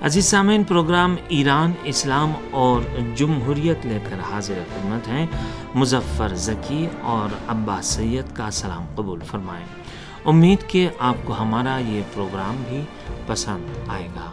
عزیز سامعین، پروگرام ایران، اسلام اور جمہوریت لے کر حاضر خدمت ہیں۔ مظفر ذکی اور عباس سید کا سلام قبول فرمائیں۔ امید کہ آپ کو ہمارا یہ پروگرام بھی پسند آئے گا۔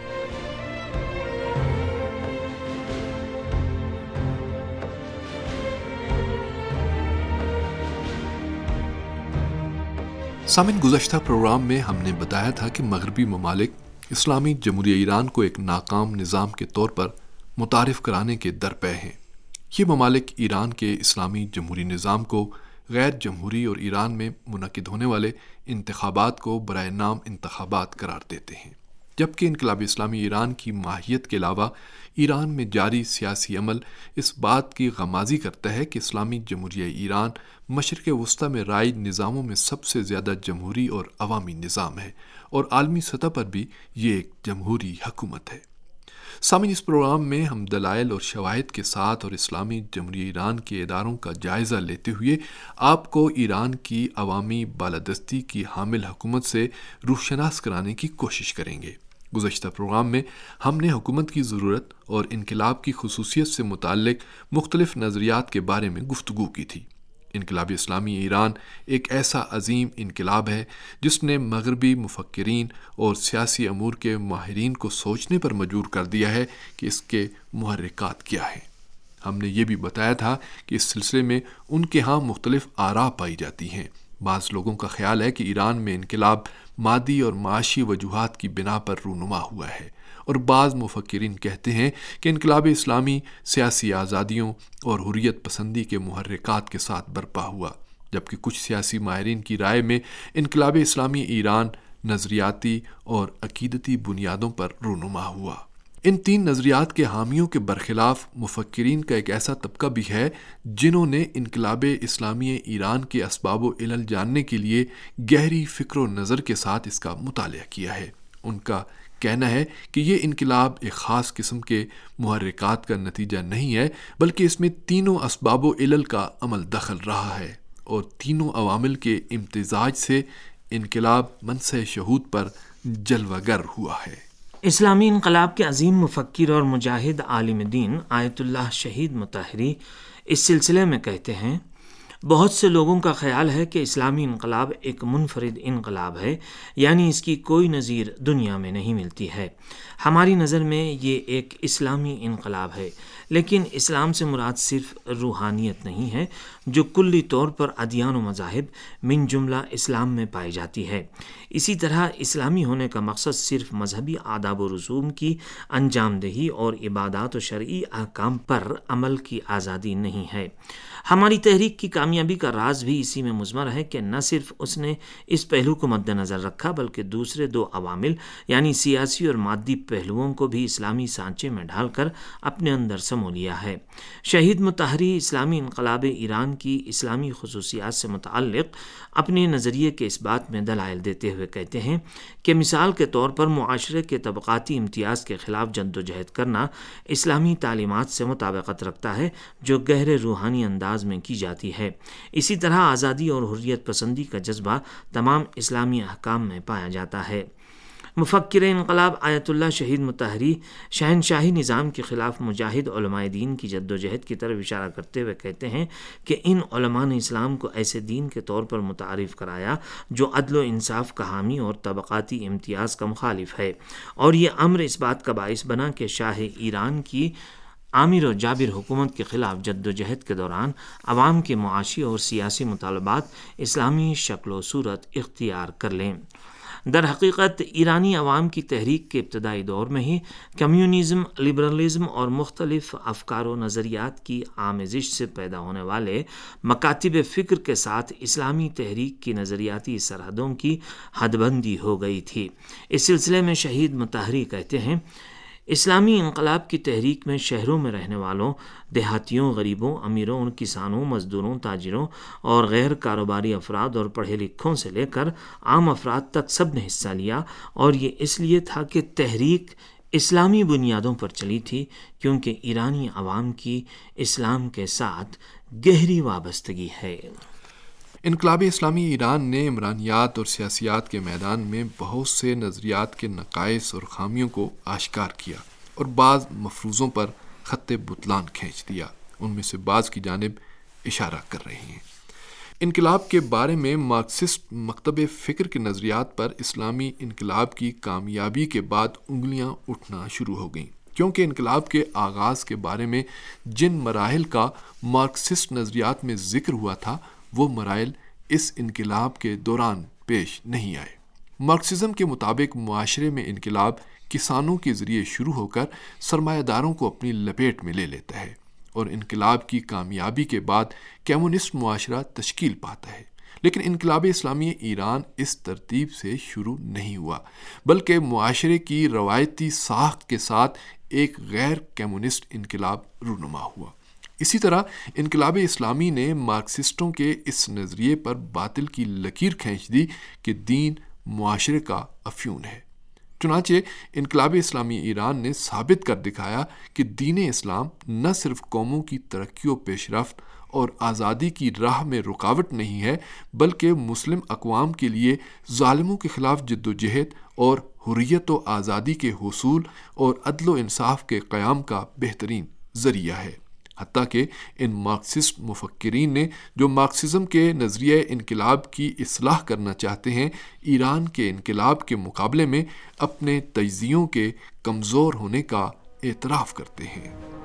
سامعین، گزشتہ پروگرام میں ہم نے بتایا تھا کہ مغربی ممالک اسلامی جمہوریہ ایران کو ایک ناکام نظام کے طور پر متعارف کرانے کے درپے ہیں۔ یہ ممالک ایران کے اسلامی جمہوری نظام کو غیر جمہوری اور ایران میں منعقد ہونے والے انتخابات کو برائے نام انتخابات قرار دیتے ہیں، جبکہ انقلاب اسلامی ایران کی ماہیت کے علاوہ ایران میں جاری سیاسی عمل اس بات کی غمازی کرتا ہے کہ اسلامی جمہوریہ ایران مشرق وسطی میں رائج نظاموں میں سب سے زیادہ جمہوری اور عوامی نظام ہے، اور عالمی سطح پر بھی یہ ایک جمہوری حکومت ہے۔ سامعین، اس پروگرام میں ہم دلائل اور شواہد کے ساتھ اور اسلامی جمہوریہ ایران کے اداروں کا جائزہ لیتے ہوئے آپ کو ایران کی عوامی بالادستی کی حامل حکومت سے روشناس کرانے کی کوشش کریں گے۔ گزشتہ پروگرام میں ہم نے حکومت کی ضرورت اور انقلاب کی خصوصیت سے متعلق مختلف نظریات کے بارے میں گفتگو کی تھی۔ انقلاب اسلامی ایران ایک ایسا عظیم انقلاب ہے جس نے مغربی مفکرین اور سیاسی امور کے ماہرین کو سوچنے پر مجبور کر دیا ہے کہ اس کے محرکات کیا ہیں۔ ہم نے یہ بھی بتایا تھا کہ اس سلسلے میں ان کے ہاں مختلف آراء پائی جاتی ہیں۔ بعض لوگوں کا خیال ہے کہ ایران میں انقلاب مادی اور معاشی وجوہات کی بنا پر رونما ہوا ہے، اور بعض مفکرین کہتے ہیں کہ انقلاب اسلامی سیاسی آزادیوں اور حریت پسندی کے محرکات کے ساتھ برپا ہوا، جبکہ کچھ سیاسی ماہرین کی رائے میں انقلاب اسلامی ایران نظریاتی اور عقیدتی بنیادوں پر رونما ہوا۔ ان تین نظریات کے حامیوں کے برخلاف مفکرین کا ایک ایسا طبقہ بھی ہے جنہوں نے انقلاب اسلامی ایران کے اسباب و علل جاننے کے لیے گہری فکر و نظر کے ساتھ اس کا مطالعہ کیا ہے۔ ان کا کہنا ہے کہ یہ انقلاب ایک خاص قسم کے محرکات کا نتیجہ نہیں ہے، بلکہ اس میں تینوں اسباب و علل کا عمل دخل رہا ہے، اور تینوں عوامل کے امتزاج سے انقلاب منصہ شہود پر جلوہ گر ہوا ہے۔ اسلامی انقلاب کے عظیم مفکر اور مجاہد عالم دین آیت اللہ شہید مطہری اس سلسلے میں کہتے ہیں، بہت سے لوگوں کا خیال ہے کہ اسلامی انقلاب ایک منفرد انقلاب ہے، یعنی اس کی کوئی نظیر دنیا میں نہیں ملتی ہے۔ ہماری نظر میں یہ ایک اسلامی انقلاب ہے، لیکن اسلام سے مراد صرف روحانیت نہیں ہے جو کلی طور پر ادیان و مذاہب من جملہ اسلام میں پائی جاتی ہے۔ اسی طرح اسلامی ہونے کا مقصد صرف مذہبی آداب و رسوم کی انجام دہی اور عبادات و شرعی احکام پر عمل کی آزادی نہیں ہے۔ ہماری تحریک کی کامیابی کا راز بھی اسی میں مضمر ہے کہ نہ صرف اس نے اس پہلو کو مد نظر رکھا، بلکہ دوسرے دو عوامل یعنی سیاسی اور مادی پہلوؤں کو بھی اسلامی سانچے میں ڈھال کر اپنے اندر سمو لیا ہے۔ شہید مطہری اسلامی انقلاب ایران کی اسلامی خصوصیات سے متعلق اپنے نظریے کے اس بات میں دلائل دیتے ہوئے کہتے ہیں کہ مثال کے طور پر معاشرے کے طبقاتی امتیاز کے خلاف جد و جہد کرنا اسلامی تعلیمات سے مطابقت رکھتا ہے جو گہرے روحانی انداز میں کی جاتی ہے۔ اسی طرح آزادی اور حریت پسندی کا جذبہ تمام اسلامی احکام میں پایا جاتا ہے۔ مفکر انقلاب آیت اللہ شہید مطہری شہنشاہی نظام کے خلاف مجاہد علماء دین کی جد و جہد کی طرف اشارہ کرتے ہوئے کہتے ہیں کہ ان علماء نے اسلام کو ایسے دین کے طور پر متعارف کرایا جو عدل و انصاف کا حامی اور طبقاتی امتیاز کا مخالف ہے، اور یہ امر اس بات کا باعث بنا کہ شاہ ایران کی عامر و جابر حکومت کے خلاف جد و جہد کے دوران عوام کے معاشی اور سیاسی مطالبات اسلامی شکل و صورت اختیار کر لیں۔ در حقیقت ایرانی عوام کی تحریک کے ابتدائی دور میں ہی کمیونزم، لبرلزم اور مختلف افکار و نظریات کی آمیزش سے پیدا ہونے والے مکاتب فکر کے ساتھ اسلامی تحریک کی نظریاتی سرحدوں کی حد بندی ہو گئی تھی۔ اس سلسلے میں شہید مطہری کہتے ہیں، اسلامی انقلاب کی تحریک میں شہروں میں رہنے والوں، دیہاتیوں، غریبوں، امیروں، کسانوں، مزدوروں، تاجروں اور غیر کاروباری افراد اور پڑھے لکھوں سے لے کر عام افراد تک سب نے حصہ لیا، اور یہ اس لیے تھا کہ تحریک اسلامی بنیادوں پر چلی تھی، کیونکہ ایرانی عوام کی اسلام کے ساتھ گہری وابستگی ہے۔ انقلاب اسلامی ایران نے عمرانیات اور سیاسیات کے میدان میں بہت سے نظریات کے نقائص اور خامیوں کو آشکار کیا اور بعض مفروضوں پر خط بطلان کھینچ دیا۔ ان میں سے بعض کی جانب اشارہ کر رہے ہیں۔ انقلاب کے بارے میں مارکسسٹ مکتب فکر کے نظریات پر اسلامی انقلاب کی کامیابی کے بعد انگلیاں اٹھنا شروع ہو گئیں، کیونکہ انقلاب کے آغاز کے بارے میں جن مراحل کا مارکسسٹ نظریات میں ذکر ہوا تھا وہ مراحل اس انقلاب کے دوران پیش نہیں آئے۔ مارکسزم کے مطابق معاشرے میں انقلاب کسانوں کے ذریعے شروع ہو کر سرمایہ داروں کو اپنی لپیٹ میں لے لیتا ہے، اور انقلاب کی کامیابی کے بعد کمیونسٹ معاشرہ تشکیل پاتا ہے۔ لیکن انقلاب اسلامی ایران اس ترتیب سے شروع نہیں ہوا، بلکہ معاشرے کی روایتی ساخت کے ساتھ ایک غیر کمیونسٹ انقلاب رونما ہوا۔ اسی طرح انقلاب اسلامی نے مارکسسٹوں کے اس نظریے پر باطل کی لکیر کھینچ دی کہ دین معاشرے کا افیون ہے۔ چنانچہ انقلاب اسلامی ایران نے ثابت کر دکھایا کہ دین اسلام نہ صرف قوموں کی ترقی و پیش رفت اور آزادی کی راہ میں رکاوٹ نہیں ہے، بلکہ مسلم اقوام کے لیے ظالموں کے خلاف جد و جہد اور حریت و آزادی کے حصول اور عدل و انصاف کے قیام کا بہترین ذریعہ ہے۔ حتیٰ کہ ان مارکسسٹ مفکرین نے جو مارکسزم کے نظریہ انقلاب کی اصلاح کرنا چاہتے ہیں، ایران کے انقلاب کے مقابلے میں اپنے تجزیوں کے کمزور ہونے کا اعتراف کرتے ہیں۔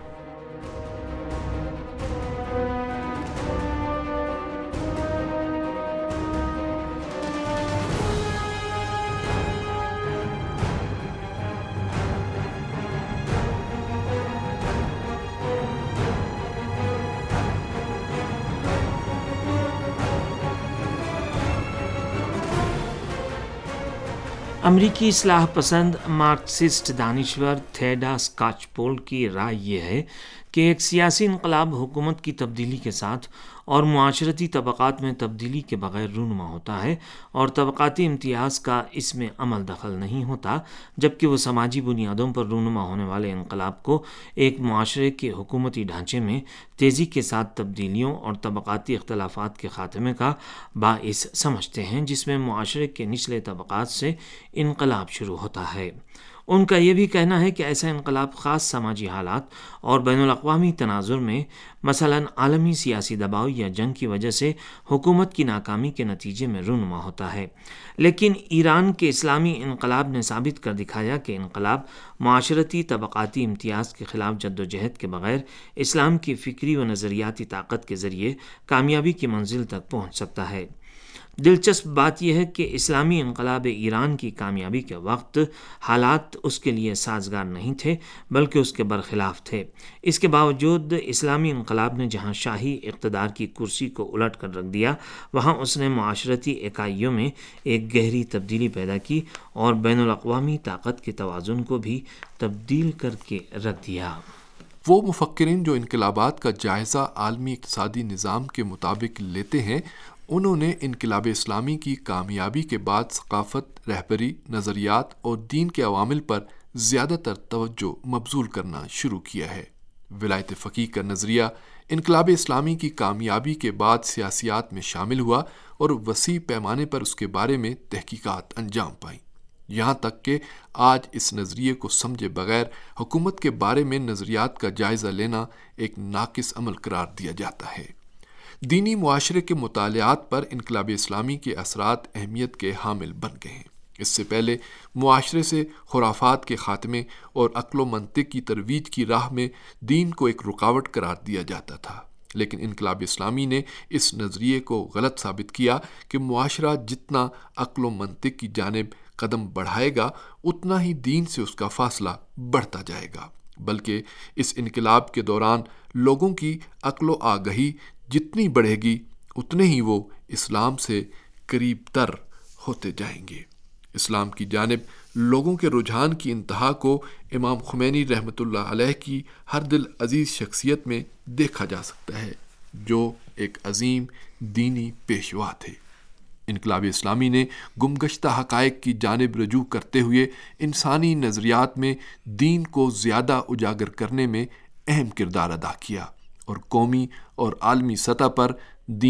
امریکی اصلاح پسند مارکسسٹ دانشور تھیوڈور سکاچپول کی رائے یہ ہے کہ ایک سیاسی انقلاب حکومت کی تبدیلی کے ساتھ اور معاشرتی طبقات میں تبدیلی کے بغیر رونما ہوتا ہے، اور طبقاتی امتیاز کا اس میں عمل دخل نہیں ہوتا، جبکہ وہ سماجی بنیادوں پر رونما ہونے والے انقلاب کو ایک معاشرے کے حکومتی ڈھانچے میں تیزی کے ساتھ تبدیلیوں اور طبقاتی اختلافات کے خاتمے کا باعث سمجھتے ہیں، جس میں معاشرے کے نچلے طبقات سے انقلاب شروع ہوتا ہے۔ ان کا یہ بھی کہنا ہے کہ ایسا انقلاب خاص سماجی حالات اور بین الاقوامی تناظر میں، مثلاً عالمی سیاسی دباؤ یا جنگ کی وجہ سے حکومت کی ناکامی کے نتیجے میں رونما ہوتا ہے۔ لیکن ایران کے اسلامی انقلاب نے ثابت کر دکھایا کہ انقلاب معاشرتی طبقاتی امتیاز کے خلاف جد و جہد کے بغیر اسلام کی فکری و نظریاتی طاقت کے ذریعے کامیابی کی منزل تک پہنچ سکتا ہے۔ دلچسپ بات یہ ہے کہ اسلامی انقلاب ایران کی کامیابی کے وقت حالات اس کے لیے سازگار نہیں تھے، بلکہ اس کے برخلاف تھے۔ اس کے باوجود اسلامی انقلاب نے جہاں شاہی اقتدار کی کرسی کو الٹ کر رکھ دیا، وہاں اس نے معاشرتی اکائیوں میں ایک گہری تبدیلی پیدا کی اور بین الاقوامی طاقت کے توازن کو بھی تبدیل کر کے رکھ دیا۔ وہ مفکرین جو انقلابات کا جائزہ عالمی اقتصادی نظام کے مطابق لیتے ہیں، انہوں نے انقلاب اسلامی کی کامیابی کے بعد ثقافت، رہبری، نظریات اور دین کے عوامل پر زیادہ تر توجہ مبذول کرنا شروع کیا ہے۔ ولایت فقیہ کا نظریہ انقلاب اسلامی کی کامیابی کے بعد سیاسیات میں شامل ہوا اور وسیع پیمانے پر اس کے بارے میں تحقیقات انجام پائیں، یہاں تک کہ آج اس نظریے کو سمجھے بغیر حکومت کے بارے میں نظریات کا جائزہ لینا ایک ناقص عمل قرار دیا جاتا ہے۔ دینی معاشرے کے مطالعات پر انقلاب اسلامی کے اثرات اہمیت کے حامل بن گئے ہیں۔ اس سے پہلے معاشرے سے خرافات کے خاتمے اور عقل و منطق کی ترویج کی راہ میں دین کو ایک رکاوٹ قرار دیا جاتا تھا، لیکن انقلاب اسلامی نے اس نظریے کو غلط ثابت کیا کہ معاشرہ جتنا عقل و منطق کی جانب قدم بڑھائے گا، اتنا ہی دین سے اس کا فاصلہ بڑھتا جائے گا، بلکہ اس انقلاب کے دوران لوگوں کی عقل و آگہی جتنی بڑھے گی، اتنے ہی وہ اسلام سے قریب تر ہوتے جائیں گے۔ اسلام کی جانب لوگوں کے رجحان کی انتہا کو امام خمینی رحمۃ اللہ علیہ کی ہر دل عزیز شخصیت میں دیکھا جا سکتا ہے، جو ایک عظیم دینی پیشوا تھے۔ انقلاب اسلامی نے گمگشتہ حقائق کی جانب رجوع کرتے ہوئے انسانی نظریات میں دین کو زیادہ اجاگر کرنے میں اہم کردار ادا کیا، اور قومی اور عالمی سطح پر دین،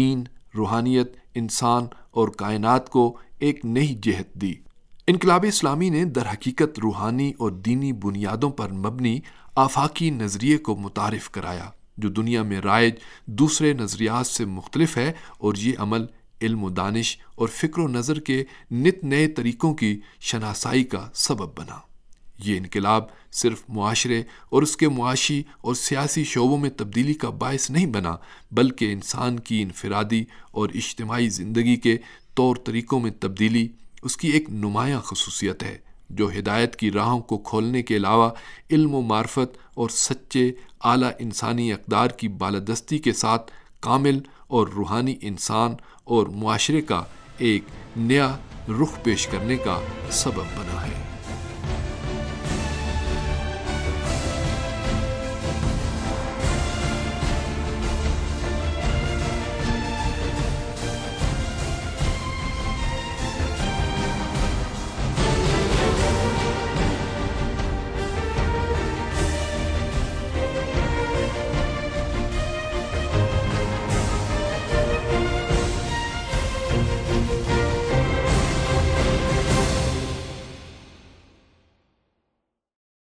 روحانیت انسان اور کائنات کو ایک نئی جہت دی۔ انقلاب اسلامی نے در حقیقت روحانی اور دینی بنیادوں پر مبنی آفاقی نظریے کو متعارف کرایا جو دنیا میں رائج دوسرے نظریات سے مختلف ہے، اور یہ عمل علم و دانش اور فکر و نظر کے نت نئے طریقوں کی شناسائی کا سبب بنا۔ یہ انقلاب صرف معاشرے اور اس کے معاشی اور سیاسی شعبوں میں تبدیلی کا باعث نہیں بنا، بلکہ انسان کی انفرادی اور اجتماعی زندگی کے طور طریقوں میں تبدیلی اس کی ایک نمایاں خصوصیت ہے، جو ہدایت کی راہوں کو کھولنے کے علاوہ علم و معرفت اور سچے اعلیٰ انسانی اقدار کی بالادستی کے ساتھ کامل اور روحانی انسان اور معاشرے کا ایک نیا رخ پیش کرنے کا سبب بنا ہے۔